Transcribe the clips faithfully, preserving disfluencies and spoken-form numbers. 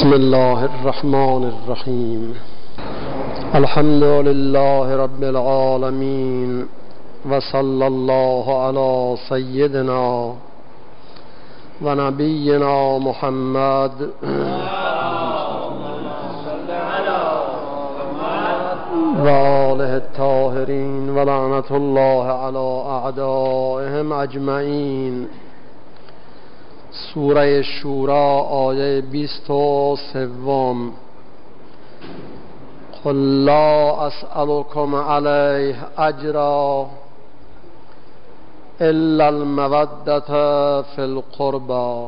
بسم الله الرحمن الرحیم. الحمد لله رب العالمین و صلی الله علی سیدنا و نبینا محمد و آله الطاهرین و لعنت الله علی اعدائهم اجمعین. سوره شورا آیه بیست و سوم. قل لا اسألكم علیه اجرا الا المودة فی القربى.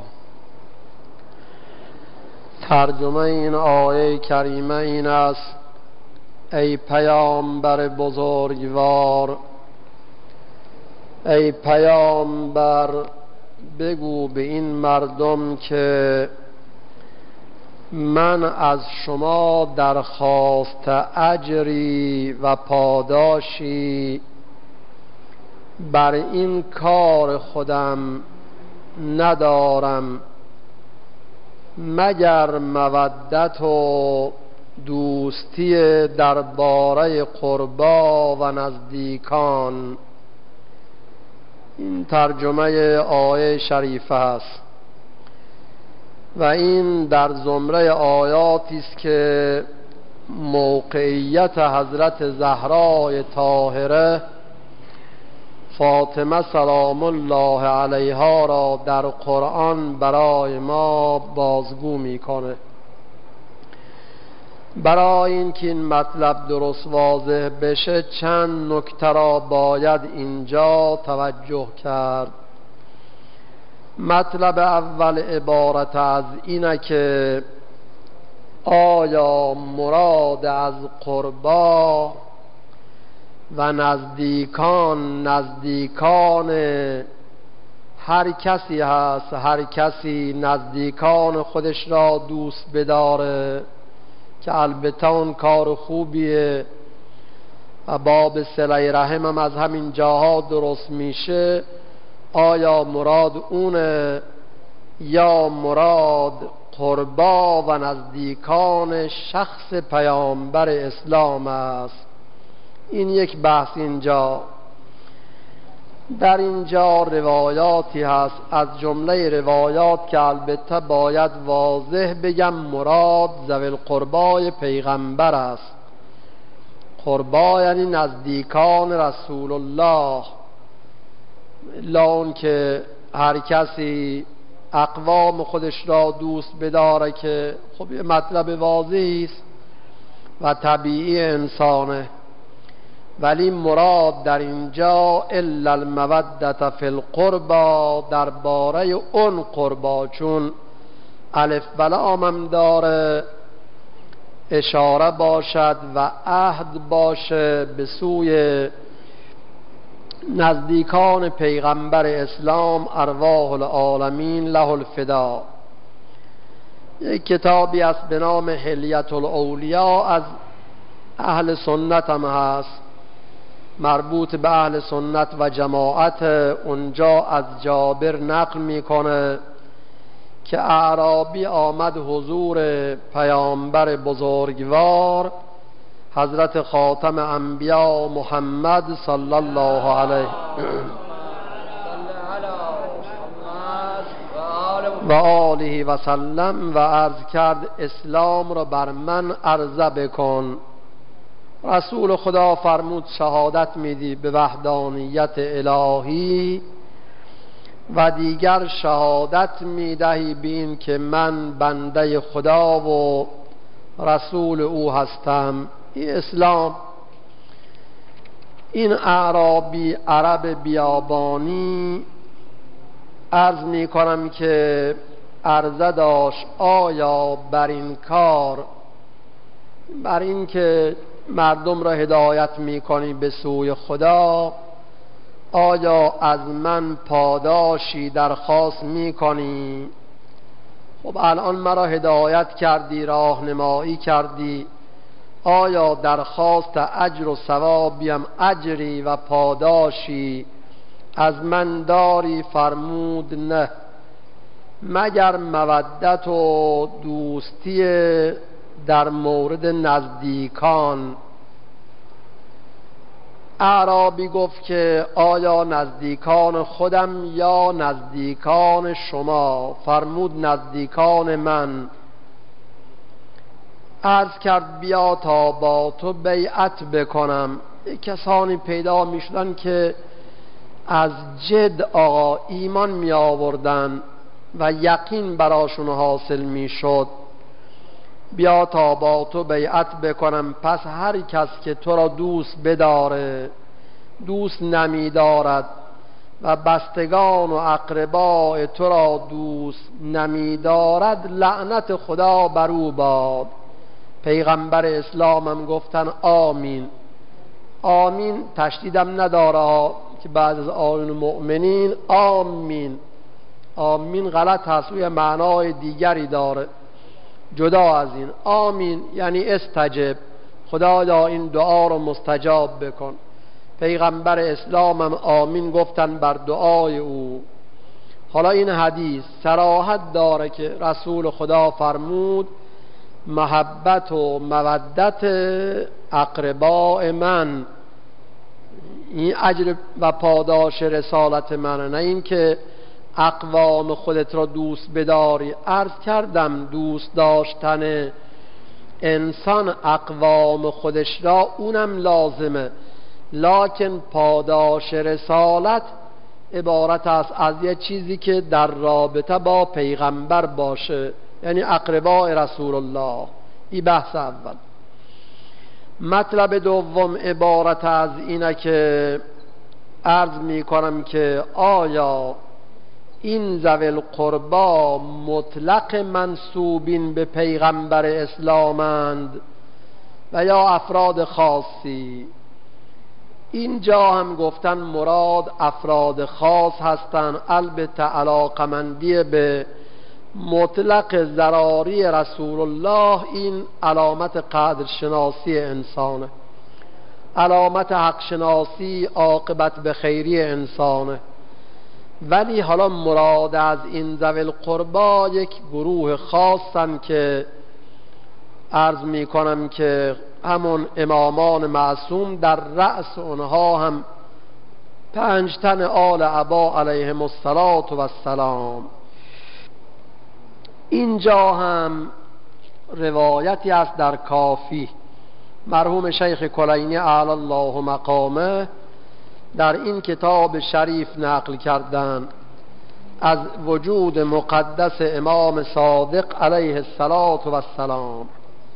ترجمه این آیه کریمه این است: ای پیامبر بزرگوار، ای پیامبر، بگو به این مردم که من از شما درخواست اجری و پاداشی بر این کار خودم ندارم مگر مودت و دوستی درباره قربا و نزدیکان. این ترجمه آیه شریفه است و این در زمره آیاتی است که موقعیت حضرت زهرای طاهره فاطمه سلام الله علیها را در قرآن برای ما بازگو میکنه. برای اینکه این مطلب درست واضح بشه چند نکته را باید اینجا توجه کرد. مطلب اول عبارت از اینه که آیا مراد از قربا و نزدیکان نزدیکان هر کسی هست، هر کسی نزدیکان خودش را دوست بداره، که البته اون کار خوبیه و باب صله رحم هم از همین جاها درست میشه. آیا مراد اونه یا مراد قربا و نزدیکان شخص پیامبر اسلام است؟ این یک بحث. اینجا در اینجا روایاتی هست، از جمله روایات که البته باید واضح بگم مراد ذوی القربای پیغمبر است. قربا یعنی نزدیکان رسول الله، لا اون که هر کسی اقوام خودش را دوست بداره که خب یه مطلب واضحی است و طبیعی انسانه، ولی مراد در اینجا الا المودة فی القربا، درباره اون قربا، چون الف بلام هم داره اشاره باشد و عهد باشه به سوی نزدیکان پیغمبر اسلام ارواح العالمین له الفدا. یک کتابی است به نام حلیة الاولیاء، از اهل سنت هم هست، مربوط به اهل سنت و جماعت. اونجا از جابر نقل میکنه که اعرابی آمد حضور پیامبر بزرگوار حضرت خاتم انبیا محمد صلی الله علیه و آله و سلم و عرض کرد اسلام را بر من عرضه بکن. رسول خدا فرمود شهادت میدی به وحدانیت الهی و دیگر شهادت میدهی به این که من بنده خدا و رسول او هستم. این اسلام. این اعرابی عرب بیابانی عرض میکنم که عرضه داشت آیا بر این کار، بر این که مردم را هدایت میکنی به سوی خدا، آیا از من پاداشی درخواست میکنی؟ خب الان مرا هدایت کردی، راهنمایی کردی، آیا درخواست اجر و ثوابیم، اجری و پاداشی از من داری؟ فرمود نه، مگر مودت و دوستی در مورد نزدیکان. اعرابی گفت که آیا نزدیکان خودم یا نزدیکان شما؟ فرمود نزدیکان من. عرض کرد بیا تا با تو بیعت بکنم. کسانی پیدا می شدن که از جد آقا ایمان می آوردن و یقین براشون حاصل می شد. بیا تا با تو بیعت بکنم. پس هر کس که تو را دوست بداره دوست نمی دارد و بستگان و اقرباء تو را دوست نمی دارد لعنت خدا بر او باد. پیغمبر اسلامم گفتن آمین. آمین تشدیدم نداره که بعد از آیون مؤمنین آمین. آمین غلط هست و یه معنای دیگری داره جدا از این. آمین یعنی استجب، خدایا این دعا رو مستجاب بکن. پیغمبر اسلامم آمین گفتن بر دعای او. حالا این حدیث صراحت داره که رسول خدا فرمود محبت و مودت اقرباء من این اجر و پاداش رسالت منه، نه این که اقوام خودت را دوست بداری. عرض کردم دوست داشتن انسان اقوام خودش را اونم لازمه، لکن پاداش رسالت عبارت است از یه چیزی که در رابطه با پیغمبر باشه، یعنی اقرباء رسول الله. این بحث اول. مطلب دوم عبارت از اینه که عرض می کنم که آیا این ذوی القربا مطلق منسوبین به پیغمبر اسلامند و یا افراد خاصی؟ اینجا هم گفتن مراد افراد خاص هستند. البته علاقمندی به مطلق ضراری رسول الله این علامت قدر شناسی انسانه، علامت حق شناسی، عاقبت به خیری انسانه. ولی حالا مراد از این ذوی القربا یک گروه خاصن که عرض می کنم که همون امامان معصوم در رأس اونها هم پنج تن آل عبا علیهم السلام. اینجا هم روایتی است در کافی، مرحوم شیخ کلینی اعلی الله مقامه در این کتاب شریف نقل کردند از وجود مقدس امام صادق علیه السلام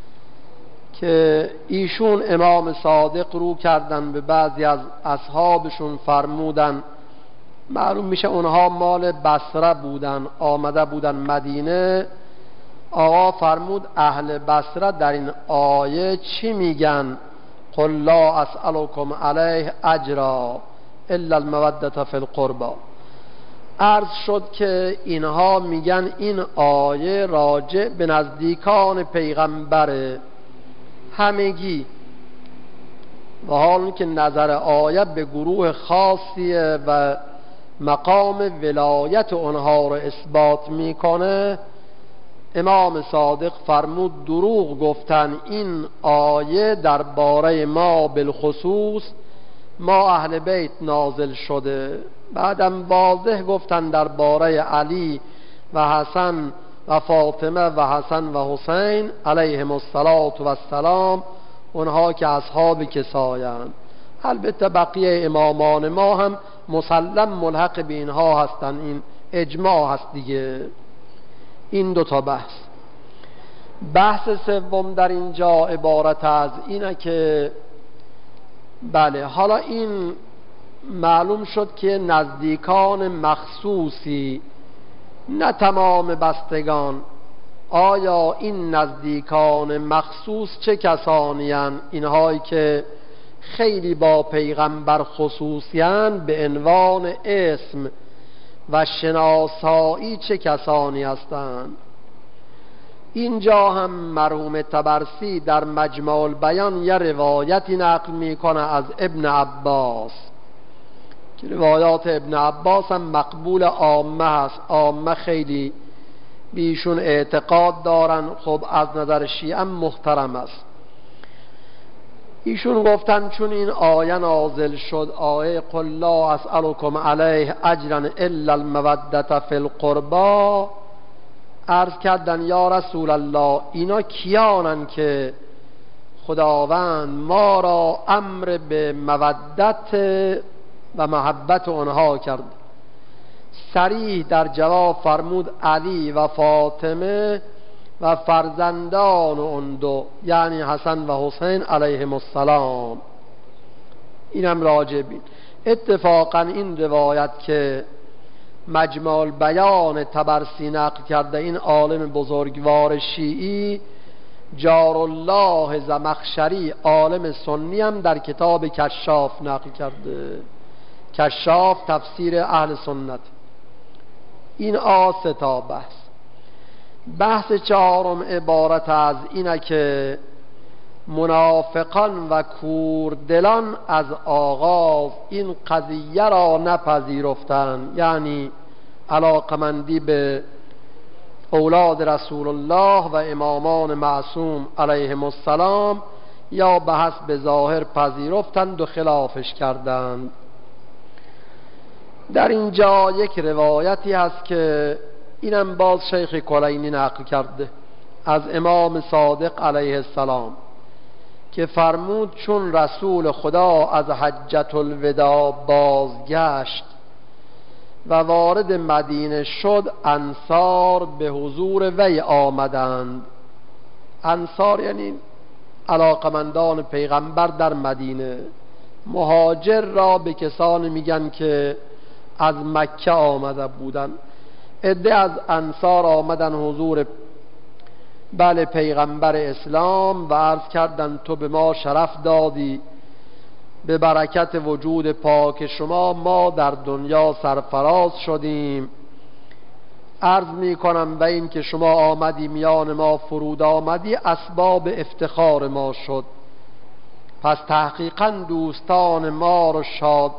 که ایشون امام صادق رو کردن به بعضی از اصحابشون، فرمودن معلوم میشه اونها مال بصره بودن، آمده بودن مدینه. آقا فرمود اهل بصره در این آیه چی میگن؟ قل لا اسألكم علیه اجرا الا المودة فی القربا. عرض شد که اینها میگن این آیه راجع به نزدیکان پیغمبره همگی، و حال که نظر آیه به گروه خاصیه و مقام ولایت اونها رو اثبات میکنه. امام صادق فرمود دروغ گفتن، این آیه درباره ما بالخصوص ما اهل بیت نازل شده. بعدم واضح گفتن درباره علی و حسن و فاطمه و حسن و حسین علیهم السلام اونها که اصحاب کسایند. البته بقیه امامان ما هم مسلم ملحق به اینها هستن، این اجماع هست دیگه. این دو تا بحث. بحث سوم در اینجا عبارت از اینه که بله حالا این معلوم شد که نزدیکان مخصوصی، نه تمام بستگان. آیا این نزدیکان مخصوص چه کسانی هستند؟ اینهایی که خیلی با پیغمبر خصوصیان به عنوان اسم و شناسایی چه کسانی هستند؟ اینجا هم مرحوم طبرسی در مجمع البیان یه روایتی نقل میکنه از ابن عباس که روایات ابن عباس هم مقبول عامه هست. عامه خیلی بیشون اعتقاد دارن، خب از نظر شیعه محترم است. ایشون گفتن چون این آیه نازل شد، آیه قل لا اسألكم علیه اجرا الا المودة فی القربا، عرض کردن یا رسول الله اینا کیانن که خداوند ما را امر به مودت و محبت آنها کرد؟ صریح در جواب فرمود علی و فاطمه و فرزندان اون دو، یعنی حسن و حسین علیهم السلام. اینم راجع بین. اتفاقا این روایت که مجمع البیان طبرسی نقل کرده، این عالم بزرگوار شیعی جارالله زمخشری عالم سنی هم در کتاب کشاف نقل کرده. کشاف تفسیر اهل سنت. این آسه تا بحث. بحث چهارم عبارت از اینه که منافقان و کوردلان از آغاز این قضیه را نپذیرفتند، یعنی علاقمندی به اولاد رسول الله و امامان معصوم علیهم السلام، یا به حسب ظاهر پذیرفتند و خلافش کردند. در اینجا یک روایتی هست که اینم باز شیخ کلینی نقل کرده از امام صادق علیه السلام که فرمود چون رسول خدا از حجت الوداع بازگشت و وارد مدینه شد، انصار به حضور وی آمدند. انصار یعنی علاقمندان پیغمبر در مدینه. مهاجر را به کسانی میگن که از مکه آمده بودن. عده از انصار آمدن حضور بله پیغمبر اسلام و عرض کردن تو به ما شرف دادی، به برکت وجود پاک شما ما در دنیا سرفراز شدیم. عرض می کنم و این که شما آمدی میان ما فرود آمدی اسباب افتخار ما شد، پس تحقیقا دوستان ما رو شاد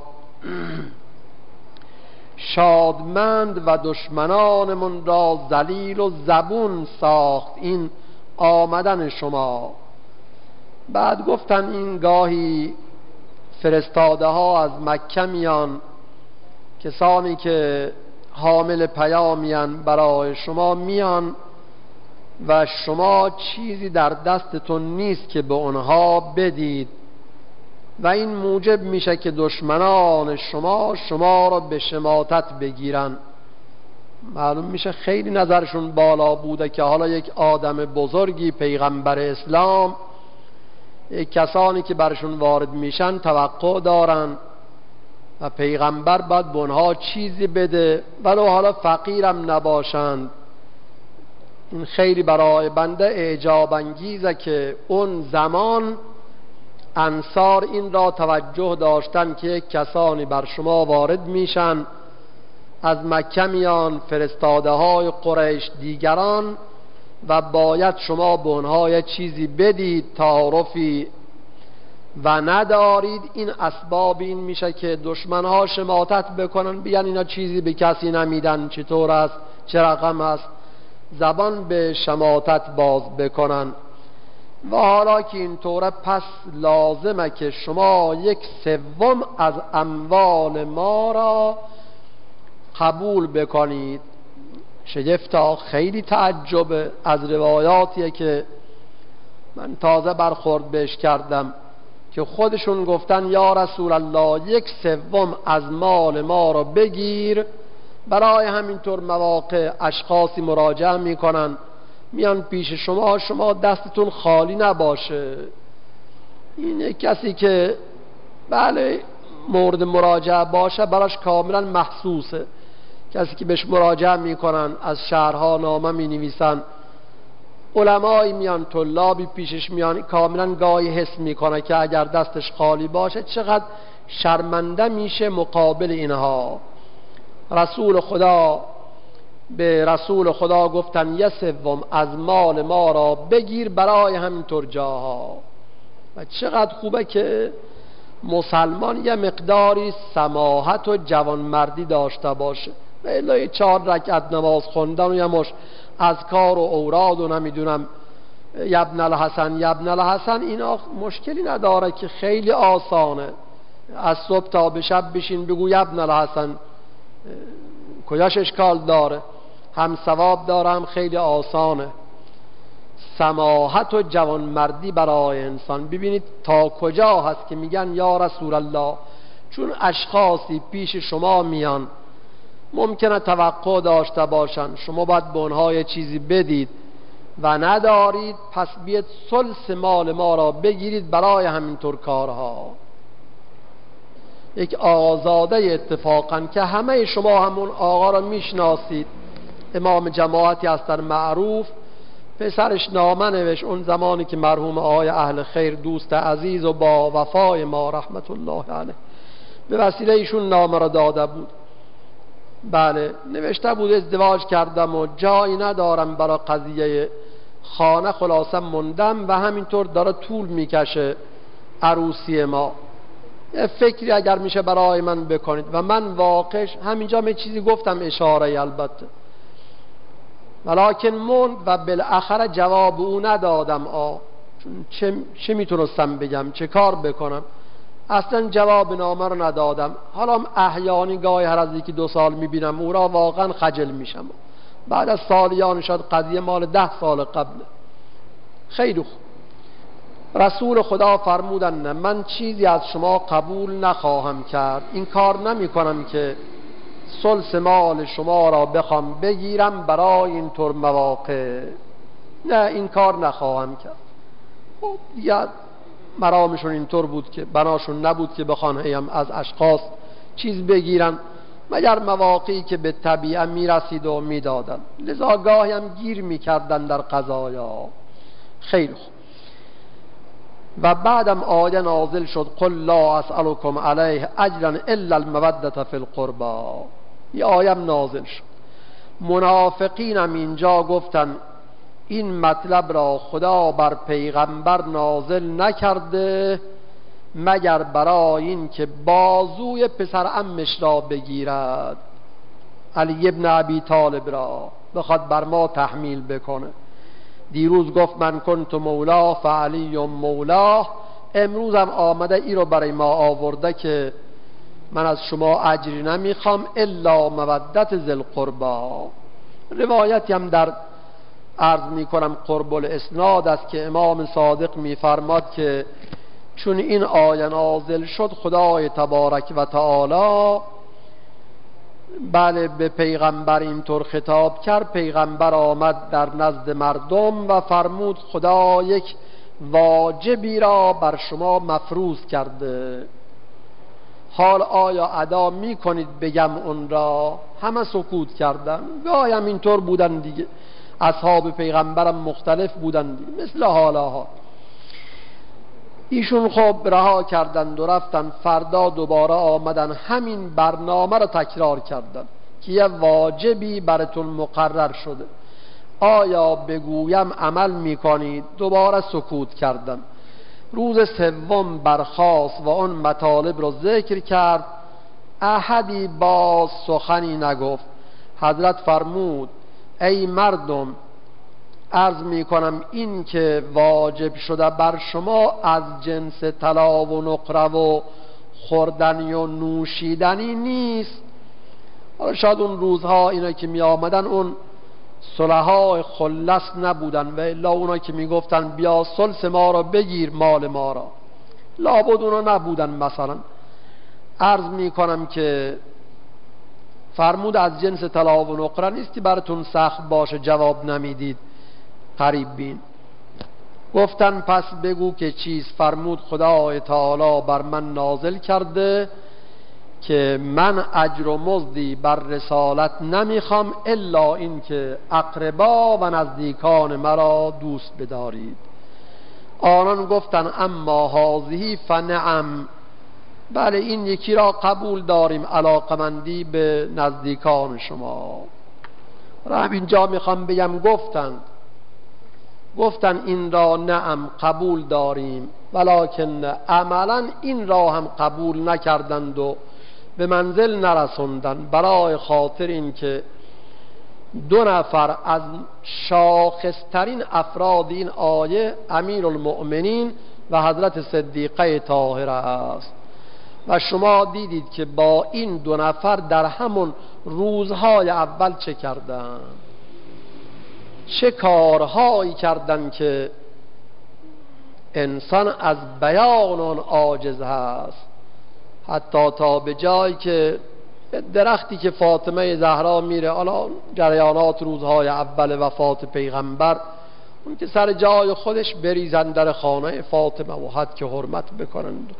شادمند و دشمنانمون را ذلیل و زبون ساخت این آمدن شما. بعد گفتن این گاهی فرستاده ها از مکه میان، کسانی که حامل پیامیان برای شما میان و شما چیزی در دستتون نیست که به اونها بدید و این موجب میشه که دشمنان شما شما را به شماتت بگیرن. معلوم میشه خیلی نظرشون بالا بوده که حالا یک آدم بزرگی پیغمبر اسلام، یک کسانی که برشون وارد میشن توقع دارن و پیغمبر باید به اونها چیزی بده ولو حالا فقیرم نباشند. این خیلی برای بنده اعجاب انگیزه که اون زمان انصار این را توجه داشتن که یک کسانی بر شما وارد میشن از مکه میان، فرستاده های قریش دیگران، و باید شما به اونها یک چیزی بدید، تعارفی و ندارید. این اسباب این میشه که دشمنها شماتت بکنن، بیان اینا چیزی به کسی نمیدن، چطور است، چه رقم است، زبان به شماتت باز بکنن. و حالا که اینطوره پس لازمه که شما یک سوم از اموال ما را قبول بکنید. شگفتا خیلی تعجب از روایاتیه که من تازه برخورد بهش کردم که خودشون گفتن یا رسول الله یک سوم از مال ما را بگیر. برای همینطور مواقع اشخاصی مراجعه میکنن، میان پیش شما، شما دستتون خالی نباشه. این کسی که بله مورد مراجعه باشه براش کاملا محسوسه. کسی که بهش مراجعه میکنن از شهرها نامه می نویسن، علمایی میان، طلابی پیشش میان، کاملا گاهی حس میکنه که اگر دستش خالی باشه چقدر شرمنده میشه مقابل اینها. رسول خدا به رسول خدا گفتن یه سوم از مال ما را بگیر برای همینطور جاها. و چقدر خوبه که مسلمان یه مقداری سماحت و جوانمردی داشته باشه. و الا چهار رکعت نماز خوندن و یه مش اذکار و اوراد و نمیدونم یبن الحسن یبن الحسن، اینا مشکلی نداره که خیلی آسانه. از صبح تا به شب بشین بگو یبن الحسن، کجاش اشکال داره؟ هم ثواب داره هم خیلی آسانه. سماحت و جوانمردی برای انسان، ببینید تا کجا هست که میگن یا رسول الله، چون اشخاصی پیش شما میان ممکنه توقع داشته باشن، شما باید به اونها یه چیزی بدید و ندارید، پس بیاید ثلث مال ما را بگیرید برای همینطور کارها. یک آقازاده اتفاقا که همه شما همون آقا را میشناسید، امام جماعتی هستن معروف، پسرش نامه نوشت اون زمانی که مرحوم آقای اهل خیر دوست عزیز و با وفای ما رحمت الله علیه به وسیله ایشون نامه را داده بود. بله نوشته بود ازدواج کردم و جایی ندارم برای قضیه خانه، خلاصه موندم و همینطور داره طول میکشه عروسی ما، یه فکری اگر میشه برای من بکنید. و من واقعش همینجا می چیزی گفتم اشاره البته، ولیکن موند و بالاخره جواب او ندادم. آ چون چه, چه میتونستم بگم، چه کار بکنم، اصلا جواب نامه رو ندادم. حالا احیانی گاهی هر از یکی دو سال میبینم او را، واقعا خجل میشم. بعد از سالیان شد، قضیه مال ده سال قبله. خیلی خوب. رسول خدا فرمودن نه، من چیزی از شما قبول نخواهم کرد، این کار نمی کنم که ثلث مال شما را بخوام بگیرم برای اینطور مواقع، نه این کار نخواهم کرد. خب دیگه مرامشون اینطور بود که بناشون نبود که بخوان هیم از اشخاص چیز بگیرن، مگر مواقعی که به طبیعه میرسید و میدادن، لذا گاهی هم گیر میکردن در قضایا. خیلی خوب. و بعدم آیه نازل شد قل لا اسألكم علیه اجرا الا المودة فی القربا. این آیه نازل شد. منافقین هم اینجا گفتن این مطلب را خدا بر پیغمبر نازل نکرده مگر برای این که بازوی پسر عمش را بگیرد، علی ابن ابی طالب را بخواد بر ما تحمیل بکنه. دیروز گفت من کنت مولا فعلی مولا، امروز هم آمده ای رو برای ما آورده که من از شما اجری نمیخوام الا مودت ذی القربا. روایتی هم در عرض میکنم قرب الاسناد است که امام صادق میفرماد که چون این آیه نازل شد خدای تبارک و تعالی بله به پیغمبر اینطور خطاب کرد. پیغمبر آمد در نزد مردم و فرمود خدا یک واجبی را بر شما مفروض کرده، حال آیا ادا می کنید بگم اون را؟ همه سکوت کردن. گاهی هم اینطور بودن دیگه، اصحاب پیغمبرم مختلف بودن دیگه، مثل حالاها. ایشون خب رها کردند و رفتن. فردا دوباره آمدن همین برنامه را تکرار کردن که یه واجبی براتون مقرر شده، آیا بگویم عمل میکنید؟ دوباره سکوت کردن. روز سوم برخاست و اون مطالب رو ذکر کرد، احدی باز سخنی نگفت. حضرت فرمود ای مردم، عرض می کنم این که واجب شده بر شما از جنس طلا و نقره و خوردنی و نوشیدنی نیست. حالا شاید اون روزها اینا که می آمدن اون صلحاء خلص نبودن، و الا اونا که می گفتن بیا ثلث ما را بگیر مال ما را، لابد اونا نبودن. مثلا عرض می کنم که فرمود از جنس طلا و نقره نیستی براتون سخت باشه، جواب نمیدید. قریب بین. گفتن پس بگو که چیز؟ فرمود خدای تعالی بر من نازل کرده که من اجر و مزدی بر رسالت نمیخوام الا این که اقربا و نزدیکان مرا دوست بدارید. آنان گفتن اما هذه فنعم، بله این یکی را قبول داریم، علاقمندی به نزدیکان شما. را اینجا میخوام بگم گفتن گفتن این را نعم قبول داریم، ولکن عملا این را هم قبول نکردند و به منزل نرسوندن، برای خاطر این که دو نفر از شاخصترین افراد این آیه امیرالمؤمنین و حضرت صدیقه طاهره است و شما دیدید که با این دو نفر در همون روزهای اول چه کردن، چه کارهایی کردن که انسان از بیان آن عاجز هست، حتی تا به جایی که درختی که فاطمه زهرا میره، حالا جریانات روزهای اول وفات پیغمبر، اون که سر جای خودش بریزن در خانه فاطمه و حد که حرمت بکنند،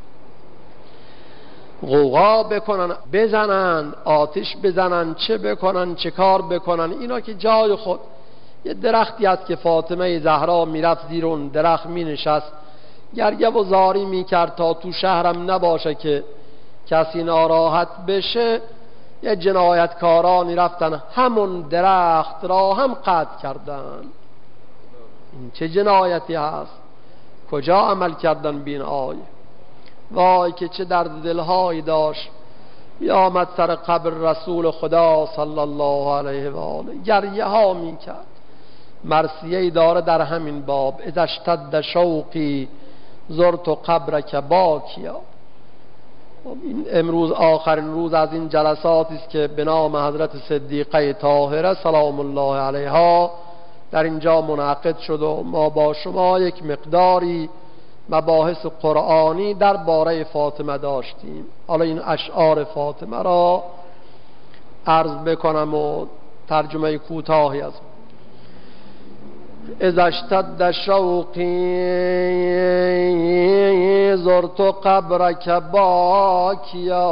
غوغا بکنن، بزنن، آتش بزنن، چه بکنن، چه کار بکنن، اینا که جای خود. یه درختی هست که فاطمه زهرا میرفت زیر اون درخت مینشست، گریه و زاری میکرد تا تو شهرم نباشه که کسی ناراحت بشه. یه جنایتکارانی رفتن همون درخت را هم قطع کردن. این چه جنایتی هست؟ کجا عمل کردن بین آیه؟ وای که چه درد دلهایی داشت. بیامد سر قبر رسول خدا صلی الله علیه و آله، گریه ها میکرد. مرثیه‌ای داره در همین باب: اذا اشتد شوقی زرت قبرک باکیا. این امروز آخرین روز از این جلساتی است که به نام حضرت صدیقه طاهره سلام الله علیها در اینجا منعقد شد و ما با شما یک مقداری مباحث قرآنی در باره فاطمه داشتیم. حالا این اشعار فاطمه را عرض بکنم و ترجمه کوتاهی از اذا اشتد شوقی زرت قبرک باکیا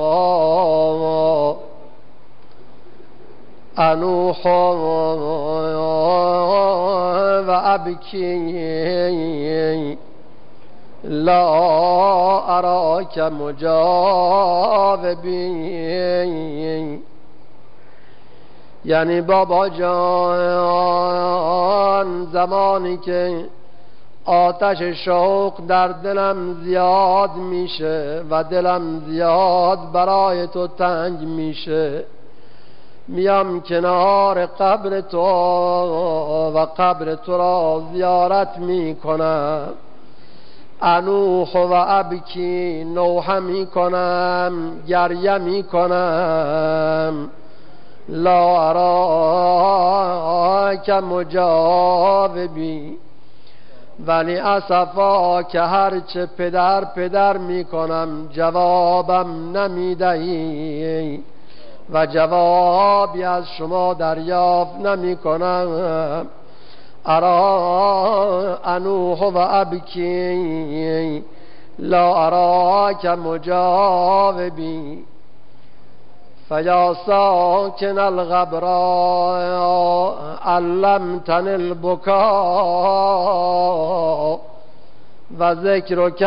انوح و ابکی لا اراک مجاوبی. یعنی بابا جان زمانی که آتش شوق در دلم زیاد میشه و دلم زیاد برای تو تنگ میشه، میام کنار قبر تو و قبر تو را زیارت میکنم. انوح و ابکی، نوحه میکنم، گریه میکنم. لا اراک مجاوبی، ولی اسفا که هرچه پدر پدر میکنم جوابم نمیدهی و جوابی از شما دریافت نمیکنم. ارا انوح و ابکی لا اراک مجاوبی. فیا ساکن الغبراء علمتن البکا و ذکرک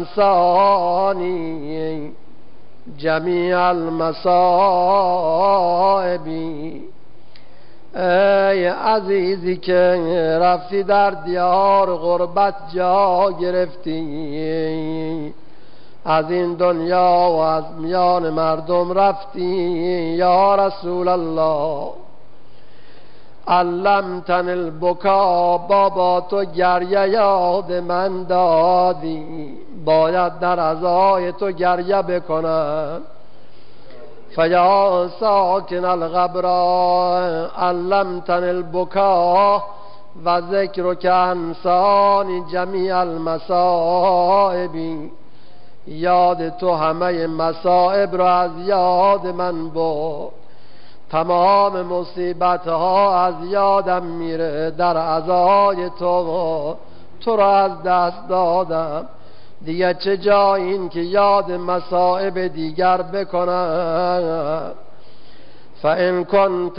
انسانی جمیع المصائب. ای عزیزی که رفتی در دیار غربت جا گرفتی، از این دنیا و از میان مردم رفتی یا رسول الله. علمتن البکا، بابا تو گریه یاد من دادی، باید در عزای تو گریه بکنم. فیا ساکن الغبراء علمتن البکا و ذکرک انسان جمیع المصائب. یاد تو همه مصائب را از یاد من برد، تمام مصیبت ها از یادم میره، در عزای تو تو را از دست دادم. دیگه چه جای این که یاد مصائب دیگر بکنم. فان کنت،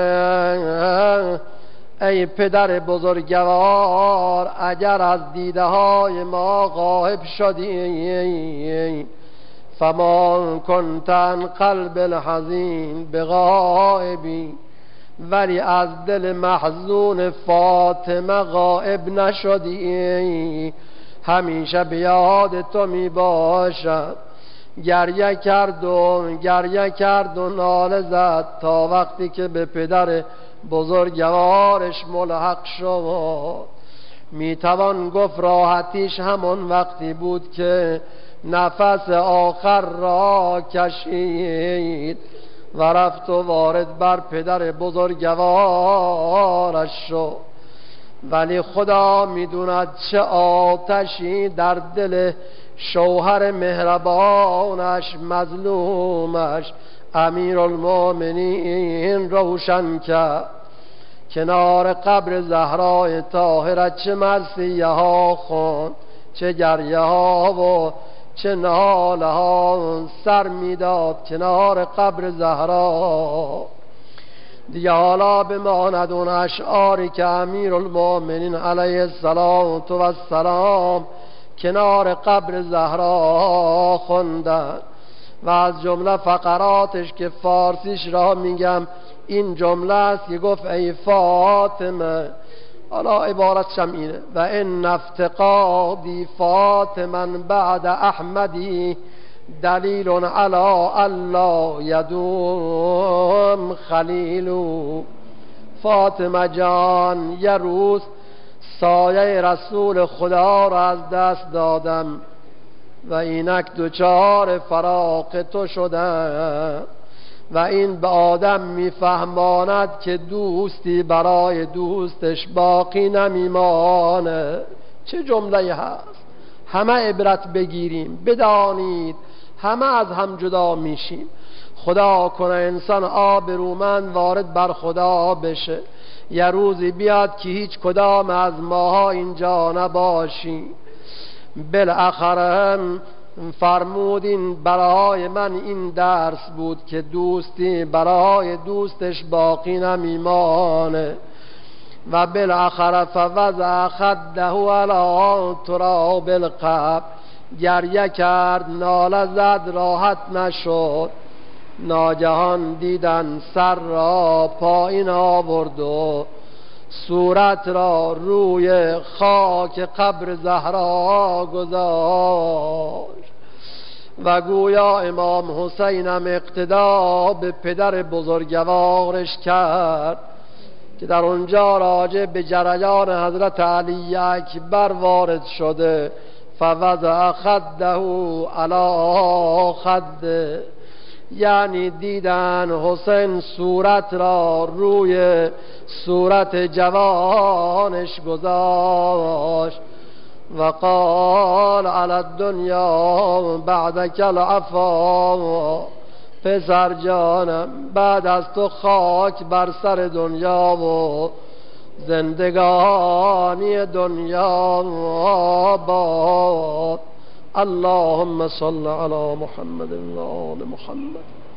ای پدر بزرگوار، اگر از دیده های ما غائب شدی، فما کنت عن قلب الحزین بغائبی، ولی از دل محزون فاطمه غائب نشدی، همیشه به یاد تو می باشد. گریه کرد و گریه کرد و ناله زد تا وقتی که به پدر بزرگوارش ملحق شد. میتوان گفت راحتیش همون وقتی بود که نفس آخر را کشید و رفت و وارد بر پدر بزرگوارش شد. ولی خدا میدوند چه آتشی در دل شوهر مهربانش مظلومش امیرالمومنین روشن کرد. کنار قبر زهرای طاهره چه مرثیه ها خوند، چه گریه ها و چه ناله ها سر میداد کنار قبر زهرا. دیگه حالا بماند اون اشعاری که امیرالمومنین علیه السلام و السلام کنار قبر زهرا خوندن و از جمله فقراتش که فارسیش را میگم این جمله است که گفت ای فاطمه، حالا عبارتش هم اینه: و ان افتقادی فاطمه بعد احمدی دلیل علی الله یدوم خلیلو. فاطمه جان، یه روز سایه رسول خدا را از دست دادم و اینک دوچار فراق تو شدم و این به آدم میفهماند که دوستی برای دوستش باقی نمیمانه. چه جمله هست! همه عبرت بگیریم، بدانید همه از هم جدا میشیم. خدا کنه انسان آبرومند وارد بر خدا بشه، یه روزی بیاد که هیچ کدام از ماها اینجا نباشیم. بالاخره فرمودین برای من این درس بود که دوستی برای دوستش باقی نمیمانه. و بالاخره فوضع خده علی تراب القبر، گریه کرد، ناله زد، راحت نشد. ناگهان دیدن سر را پایین آورد و صورت را روی خاک قبر زهرا گذاشت و گویا امام حسینم اقتدا به پدر بزرگوارش کرد که در اونجا راجع به جریان حضرت علی اکبر وارد شده. فوضع خده علی خده، یعنی دیدن حسین صورت را روی صورت جوانش گذاشت و قال علی الدنیا بعدک العفا. پسر جانم، بعد از تو خاک بر سر دنیا و زندگانی دنیا باد. اللهم صل علی محمد و آل محمد.